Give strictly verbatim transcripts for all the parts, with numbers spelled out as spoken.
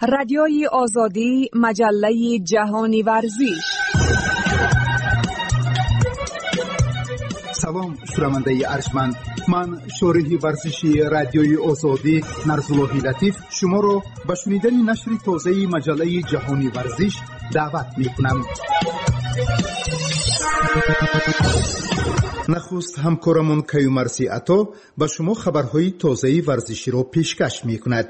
رادیوی آزادی، مجله جهانی ورزش. سلام شنونده ارجمند، من شارح ورزشی رادیوی آزادی نرسولوحی لطیف شما را به شنیدن نشر تازه مجله جهانی ورزش دعوت می‌کنم. نخست همکارمون کیومرسی عطا به شما خبرهای تازه ورزشی را پیشکش می‌کند.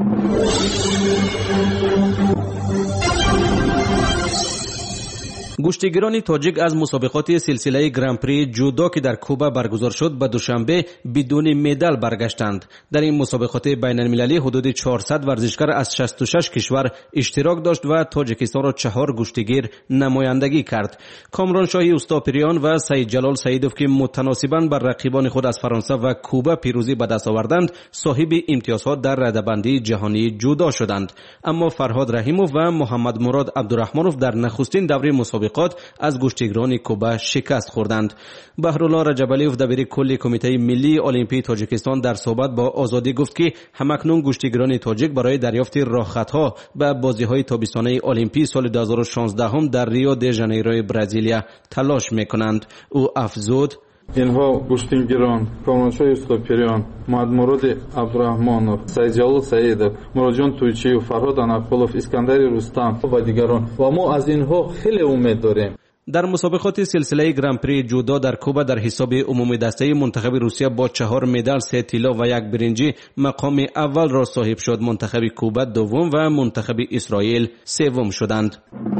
گشتیگران تاجیک از مسابقات سلسله گران پری جودو که در کوبا برگزار شد به دوشنبه بدون مدال برگشتند. در این مسابقات بین المللی حدود چهارصد ورزشکار از شصت و شش کشور اشتراک داشت و تاجیکستان را چهار گشتیگیر نمایندگی کرد. کامران شاهی اوستاپریان و سعید جلال سعیدوف که متناسباً بر رقیبان خود از فرانسه و کوبا پیروزی به دست آوردند، صاحب امتیازها در رده‌بندی جهانی جودو شدند. اما فرهاد رحیموف و محمد مراد عبدالرحمنوف در نخستین دوره مسابقات از گشتیگران کوبا شکست خوردند. بهرالله رجبالیوف دبیر کل کمیته ملی المپی تاجیکستان در صحبت با آزادی گفت که همکنون گشتیگران تاجیک برای دریافت راهخطها به بازی‌های تابستانه المپی سال دو هزار و شانزده هم در ریو دی ژانیرو برزیلیا تلاش می‌کنند. او افزود: اینها گشتیگران کامرانشاه اوستاپریان، محمد مراد عبدالرحمنوف، سعید جلال سعیدوف، مراد تویچیوف، فرهاد انقلوف، اسکندر رستم و دیگران و ما از اینها خیلی امید داریم. در مسابقات سلسله گران پری جودو در کوبا در حساب عمومی دسته منتخب روسیه با چهار مدال، سه طلا و یک برنجی مقام اول را صاحب شد. منتخب کوبا دوم و منتخب اسرائیل سوم شدند.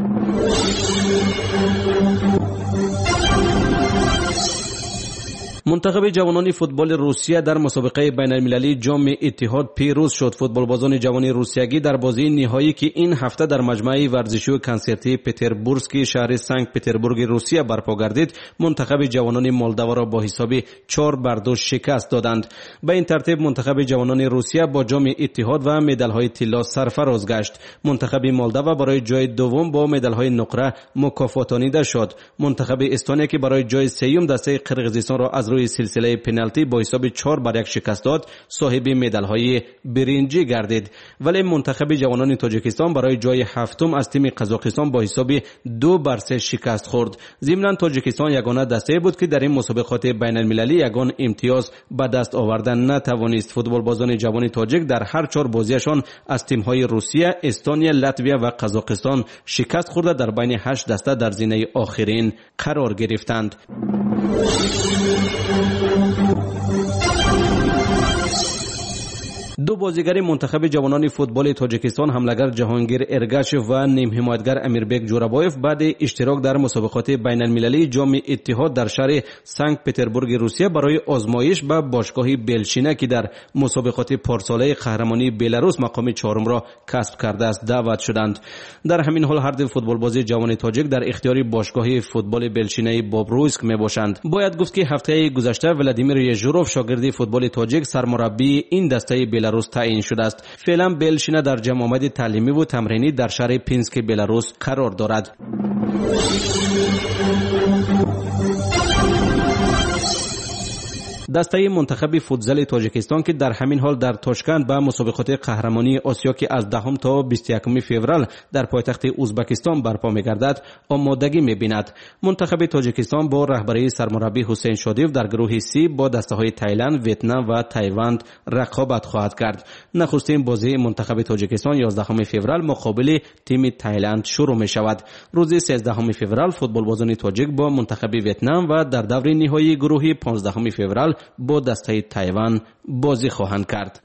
منتخب جوانان فوتبال روسیه در مسابقه بین المللی جام اتحاد پیروز شد. فوتبالبازان جوان روسیگی در بازی نهایی که این هفته در مجمع ورزشی و کنسرتی پتربورسکی شهر سنت پتربورگ روسیه برپا گردید، منتخب جوانان مولداوا را با حساب چهار بر دو شکست دادند. به این ترتیب منتخب جوانان روسیه با جام اتحاد و مدال‌های طلا سرفراز گشت. منتخب مولداوا برای جای دوم با مدال‌های نقره مکافاتانیده شد. منتخب استونیا که برای جای سوم دسته قرقیزستان را از روی سلسله پنالتی با حساب چهار بر یک شکست داد، صاحب مدال‌های برنجی گردید. ولی منتخب جوانان تاجیکستان برای جای هفتم از تیم قزاقستان با حساب دو بر سه شکست خورد. ضمناً تاجیکستان یگانه دسته بود که در این مسابقات بین المللی یگان امتیاز به دست آوردن نتوانست. فوتبالبازان جوان تاجیک در هر چهار بازیشان از تیم‌های روسیه، استونیا، لاتویا و قزاقستان شکست خورده در بین هشت دسته در زینه آخرین قرار گرفتند. دو بازیگر منتخب جوانان فوتبال تاجیکستان، حمله‌گر جهانگیر ارگاشف و نیم حمایتگر امیربک جورابایف، بعد اشتراک در مسابقات بین المللی جام اتحاد در شهر سنت پتربورگ روسیه برای آزمایش به باشگاه بلشینه که در مسابقات پارساله قهرمانی بلاروس مقام چهارم را کسب کرده است دعوت شدند. در همین حال هر دو فوتبالباز جوان تاجیک در اختیار باشگاه فوتبال بلشینه بابرویسک میباشند. باید گفت که هفته گذشته ولادیمیر یژوروف شاگرد فوتبال تاجیک سرمربی این دسته بلاروس تعیین شده است. فعلا بلشینه در جمع آمد تعلیمی و تمرینی در شهر پینسک بلاروس قرار دارد. دسته منتخب فوتزال تاجیکستان که در همین حال در تاشکند به مسابقات قهرمانی آسیا که از دهم تا بیست و یکم فوریه در پایتخت ازبکستان برپا می‌گردد آمادگی می‌بیند. منتخب تاجیکستان با رهبری سرمربی حسین شادیف در گروه سی با دسته‌های تایلند، ویتنام و تایوان رقابت خواهد کرد. نخستین بازی منتخب تاجیکستان یازدهم فوریه مقابل تیم تایلند شروع می‌شود. روز سیزدهم فوریه فوتبالبازان تاجیک با منتخب ویتنام و در دور نهایی گروهی پانزدهم فوریه با دسته تایوان بازی خواهند کرد.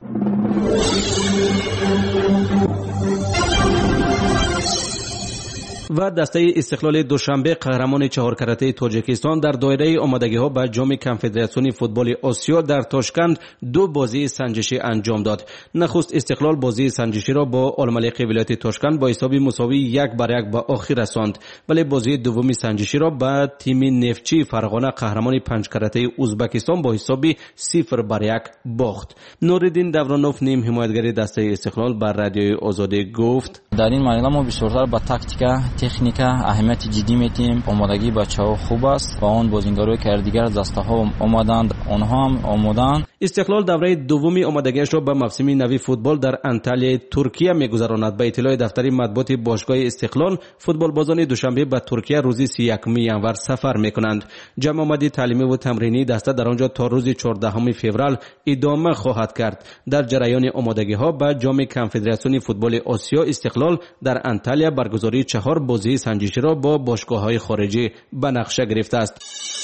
و دسته استقلال دوشنبه قهرمان چهار کرته تاجیکستان در دایره آمادگی‌ها به جام کنفدراسیون فوتبال آسیا در تاشکند دو بازی سنجشی انجام داد. نخست استقلال بازی سنجشی را با الملک ولایت تاشکند با حساب مساوی یک بر یک به آخر رساند، ولی بازی دومی سنجشی را به تیم نفتچی فرغانه قهرمان پنج کرته ازبکستان با حساب صفر بر یک باخت. نوردین دورانوف نیم حمایتگر دسته استقلال بر رادیوی آزادی گفت: در این مرحله ما بسیارتر با تاکتیکا تکنیکا اهمیت جدی میدیم. آمادگی بچه‌ها خوب است و اون بازیگرایی که دیگر دسته ها آمادند اونها هم آمادند. استقلال دوره دومی آمادگیش را به موسم نوی فوتبال در انتالیا ترکیه می‌گذراند. به اطلاع دفتر مطبوعات باشگاه استقلال، فوتبالبازان دوشنبه به ترکیه روز سی و یکم ژانویه سفر می‌کنند. جمع آمدی تعلیمی و تمرینی دسته در آنجا تا روز چهاردهم فوریه ادامه خواهد کرد. در جریان آمادگی‌ها به جام کنفدراسیون فوتبال آسیا، استقلال در انتالیا برگزاری چهار بازی سنجشی را با باشگاه‌های خارجی به نقشه گرفته است.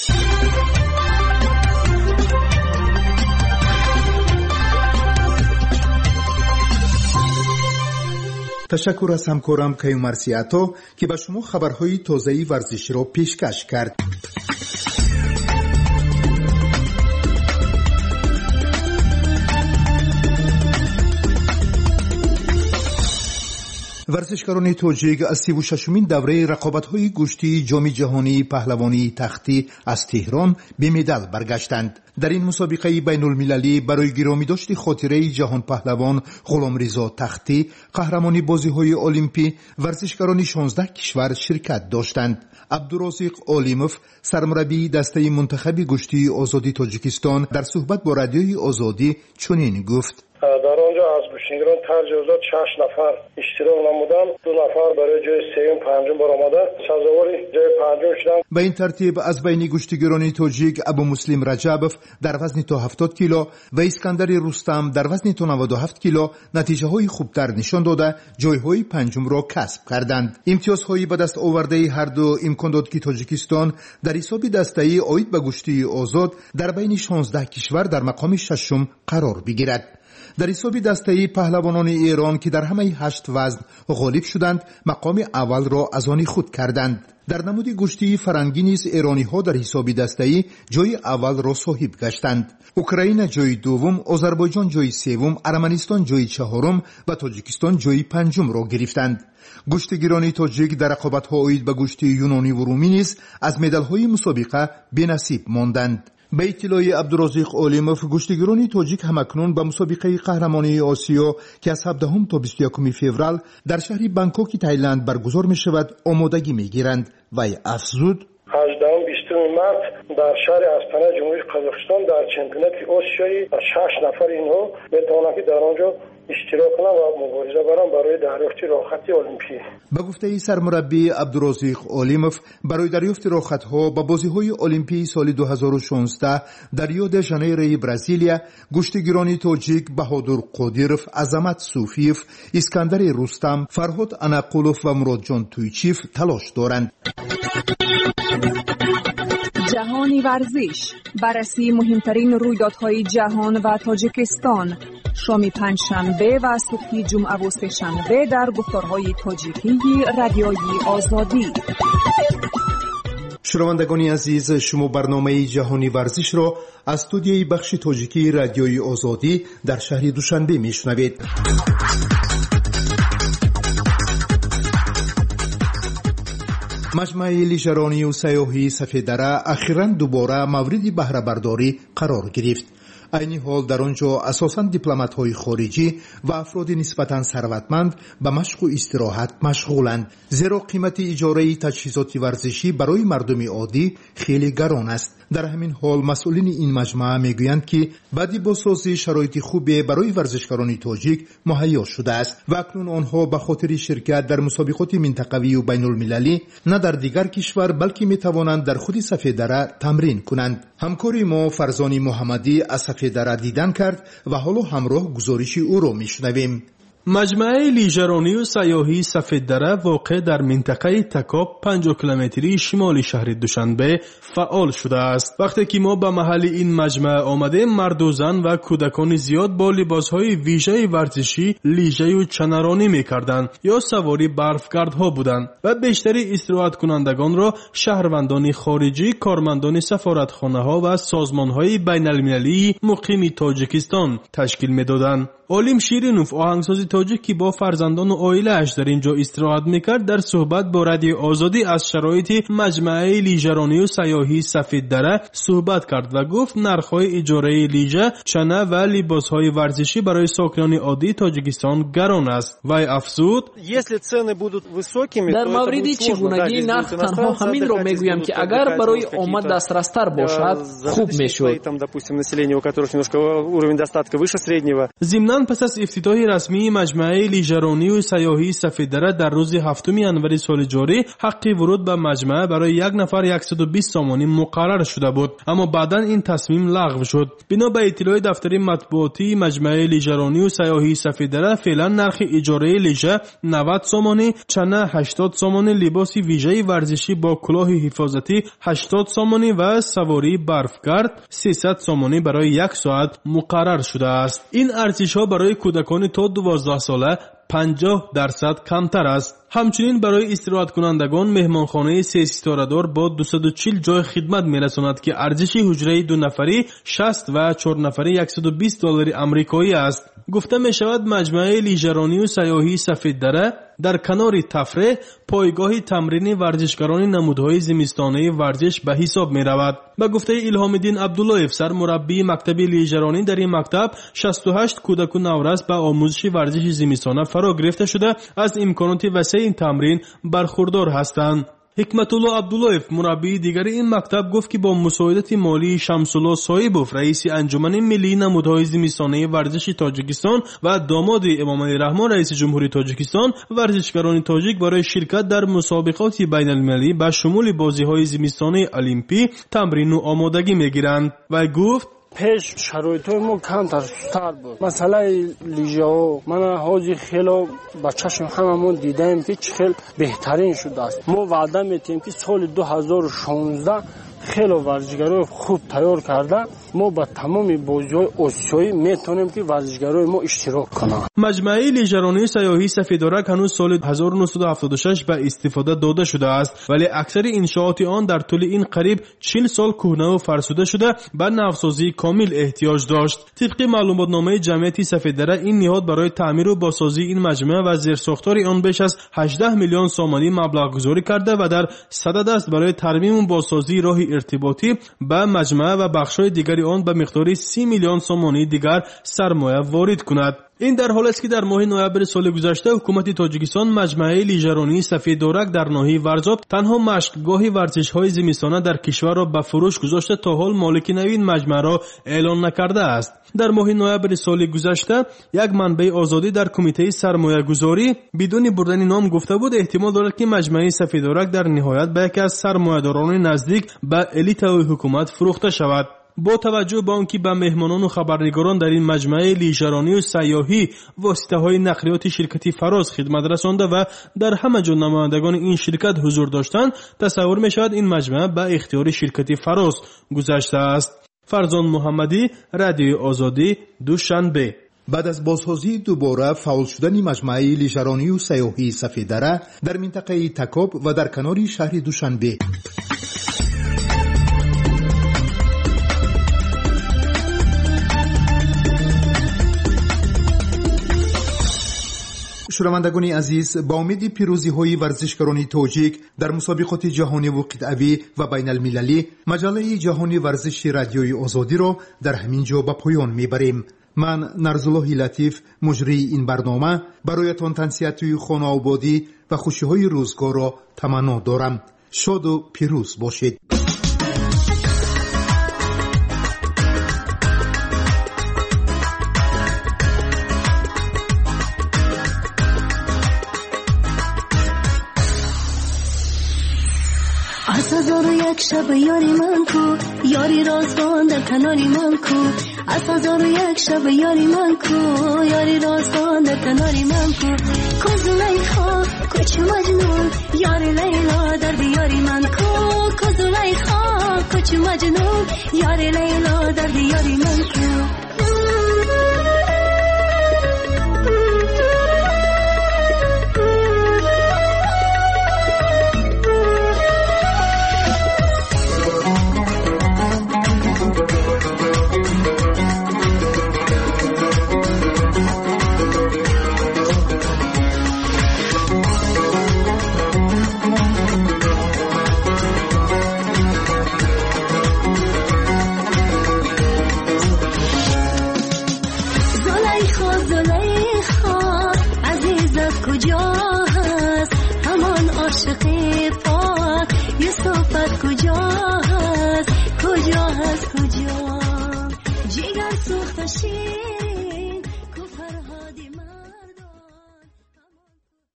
تشکر از همکارم کیومرث عطا که به شما خبرهای تازه ورزشی را پیشکش کرد. ورزشکاران تاجیک از سی و ششمین دوره رقابت‌های گشتی جام جهانی پهلوانی تختی از تهران به مدال برگشتند. در این مسابقه بین المللی برای گرامی‌داشت خاطره جهان پهلوان غلامرضا تختی قهرمانی بازی‌های المپی، ورزشکاران شانزده کشور شرکت داشتند. عبدالرازق علیموف، سرمربی دسته منتخب گشتی آزادی تاجیکستان، در صحبت با رادیوی آزادی چنین گفت: در آنجا از گوشتگیران تجاوزات شش نفر اشتراک نمودند. دو نفر برای جای سوم پنجم برآمده سزاوار جای پنجم شدند. به این ترتیب از بین گوشتگیران تاجیک ابو مسلم رجبوف در وزن تا هفتاد کیلو و اسکندر رستم در وزن تا نود و هفت کیلو نتیجه های خوبتر نشان داده جایهای پنجم را کسب کردند. امتیازهایی به دست آورده هر دو امکان داد که تاجیکستان در حساب دسته‌ای عاید به گشتی آزاد در بین شانزده کشور در مقام ششم قرار بگیرد. در حساب دسته‌ای پهلوانان ایران که در همه هشت وزن غالب شدند مقام اول را از آن خود کردند. در نمود گشتی فرنگی نیز ایرانی ها در حساب دسته‌ای جای اول را صاحب گشتند. اوکراین جای دوم، آذربایجان جای سوم، ارمنستان جای چهارم و تاجیکستان جای پنجم را گرفتند. گشتگیران تاجیک در رقابت‌ها عاید به گشتی یونانی و رومی نیز از مدال‌های مسابقه بی‌نصیب ماندند. به اطلاع عبدالرازق علیموف، گشتگیران تاجیک همکنون به مسابقه قهرمانی آسیا که از هفدهم تا بیست و یکم فوریه در شهر بانکوک تایلند برگزار می شود آمادگی می گیرند و افزود: هجدهم بیستم مارس در شهر استانه جمهوری قزاقستان در چمپیونات آسیایی شش نفر اینها میتوانند که در آنجا اشتراک کنند و مبارزه برند برای دریافت راحتی المپی. به گفته سرمربی عبدالرازق علیموف، برای دریافت راحت‌ها به بازی‌های المپی سال دو هزار و شانزده در ریو د ژانیرو برزیلیا، گشتگیران تاجیک بهادر قادیروف، عظمت صوفیف، اسکندر رستم، فرهاد انقلوف و مرادجان تویچیف تلاش دارند. جهانی ورزش، بررسی مهمترین رویدادهای جهان و تاجیکستان، شام پنجشنبه و صبح جمعه و سه‌شنبه در گفتارهای تاجیکی رادیوی آزادی. شنوندگان عزیز، شما برنامه جهانی ورزش را از استودیوی بخش تاجیکی رادیوی آزادی در شهر دوشنبه میشنوید. مجمع لیژرانی و سیاحی سفیددره اخیراً دوباره مورد بهره برداری قرار گرفت. عین حال در آنجا اساساً دیپلمات‌های خارجی و افراد نسبتاً ثروتمند به مشق و استراحت مشغولند، زیرا قیمت اجاره تجهیزات ورزشی برای مردم عادی خیلی گران است. در همین حال مسئولین این مجمع میگویند که بعد بازسازی شرایط خوبی برای ورزشکاران تاجیک مهیا شده است و اکنون آنها به خاطر شرکت در مسابقات منطقوی و بین المللی نه در دیگر کشور بلکه میتوانند در خود سفیددره تمرین کنند. همکاری ما فرزان محمدی از سفیددره دیدن کرد و حالا همراه گزارش او را میشنویم. مجمع لیژرانی و سیاحی سفیددره واقع در منطقه تکاب پنجاه کیلومتری شمالی شهر دوشنبه فعال شده است. وقتی که ما به محل این مجمع آمده، مرد و زن و کودکان زیاد با لباسهای ویژه ورزشی لیژه و چنرانی می‌کردند یا سواری برفگردها بودند و بیشتری استراحت کنندگان را شهروندان خارجی، کارمندان سفارتخانه‌ها و سازمان‌های بین‌المللی مقیم تاجیکستان تشکیل می‌دادند. علیم شیرینوف آهنگساز تاجیک که با فرزندان و عائله‌اش در اینجا استراحت میکرد در صحبت با رادیو آزادی از شرایط مجمع لیژرانی و سیاحی سفید دره صحبت کرد و گفت نرخ‌های اجاره لیژه، چنه و لباس‌های ورزشی برای ساکنان عادی تاجیکستان گران است. وی افزود: در مورد چگونگی نرخ تنها همین را میگویم که اگر برای آمد دسترستر باشد خوب میشد. ضمناً پس از افتتاح رسمی مجمع لیژرانی و سیاحی سفید دره در روز هفتم ژانویه سال جاری حق ورود به مجمع برای یک نفر صد و بیست سومانی مقرر شده بود، اما بعداً این تصمیم لغو شد. بنا به اطلاع دفتر مطبوعاتی مجمع لیژرانی و سیاحی سفید دره فعلا نرخ اجاره لیژه نود سومانی، چنه هشتاد سومانی، لباس ویژه ورزشی با کلاه حفاظتی هشتاد سومانی و سواری برفگرد سیصد سومانی برای یک ساعت مقرر شده است. این ارزش‌ها برای کودکان تا دوازده ساله پنجاه درصد کمتر است. همچنین برای استراحت کنندگان مهمانخانه سه ستاره دار با دویست و چهل جای خدمت میرساند که ارزش حجره دو نفری شصت و چهار نفری صد و بیست دلار آمریکایی است. گفته می شود مجمع لیژرانی و سیاحی سفید دره در کنار تفریح پایگاه تمرین ورزشکاران نمودهای زمستانه ورزش به حساب می رود. به گفته الهام الدین عبدالله افسر مربی مکتب لیژرانی در این مکتب شصت و هشت کودک و نورس به آموزش ورزش زمستانه فرا گرفته شده از امکانات وسیع این تمرین برخوردار هستند. حکمت الله عبدالله مربی دیگر این مکتب گفت که با مساعدت مالی شمس الله صایبوف رئیس انجمن ملی نمودهای زمستانه ورزش تاجیکستان و داماد امام علی رحمان رئیس جمهوری تاجیکستان، ورزشکاران تاجیک برای شرکت در مسابقات بین المللی به شمول بازی‌های زمستانه المپی تمرین و آمادگی می‌گیرند. و گفت پیش شرایطای ما کمتر سوتر بود. مسئله لیژه ها من حاجی خیلی با چشم هممون دیدیم که خیلی بهترین شده است. ما وعده میتیم که سال دو هزار و شانزده خیلی ورزشکارای خوب تیار کرده ما با تمام بازی‌های آسیایی میتونیم که ورزشکارای ما اشتراک کنند. مجمع لیژرانی سیاحی سفید دره هنوز سال هزار و نهصد و هفتاد و شش به استفاده داده شده است، ولی اکثر انشاءات آن در طول این قریب چهل سال کهنه و فرسوده شده به نوسازی کامل احتیاج داشت. طبق معلومات نامه جمعیت سفید دره این نهاد برای تعمیر و بازسازی این مجمع و زیرساختار آن بیش از هجده میلیون سومانی مبلغ گذاری کرده و در صدد است برای ترمیم و بازسازی راه ارتباطی به مجمع و بخش‌های دیگری آن به مقدار سی میلیون سومانی دیگر سرمایه وارد کند. این در حالی است که در ماه نوامبر سال گذشته حکومت تاجیکستان مجمع لیژرانی سفید دورک در ناحیه ورزاب تنها مشقگاه ورزش‌های زمستانه در کشور را به فروش گذاشته تا حال مالک نوین مجمع را اعلان نکرده است. در ماه نوامبر سال گذشته یک منبع آزادی در کمیته سرمایه‌گذاری بدون بردن نام گفته بود احتمال دارد که مجمع سفید دورک در نهایت به یکی از سرمایه‌داران نزدیک به الیت حکومت فروخته شود. با توجه به آنکه به مهمانان و خبرنگاران در این مجمع لیژرانی و سیاحی واسطه‌های نقلیات شرکتی فراز خدمت رسانده و در همه جا نمایندگان این شرکت حضور داشتند، تصور می‌شود این مجمع به اختیار شرکتی فراز گذشته است. فرزان محمدی، رادیو آزادی، دوشنبه. بعد از بازسازی دوباره فعال شدن مجمع لیژرانی و سیاحی سفید دره در منطقه تکاب و در کنار شهر دوشنبه، شنوندگان عزیز، با امید پیروزی های ورزشکاران تاجیک در مسابقات جهانی و قطعی و بین المللی، مجله جهانی ورزش رادیوی آزادی را در همین جا به پایان میبریم. من نرزالله لطیف مجری این برنامه برایتان تنسیت خانه آبادی و خوشی های روزگار را تمنا دارم. شاد و پیروز باشید. از هزار و یک شب یاری من کو، یاری رازگان در کناری من کو. از هزار و یک شب یاری من کو، یاری رازگان در کناری من کو. کو زلیخا کوچ مجنون، یاری لیلا در دیاری من کو. کو زلیخا کوچ مجنون، یاری لیلا در دیاری من کو.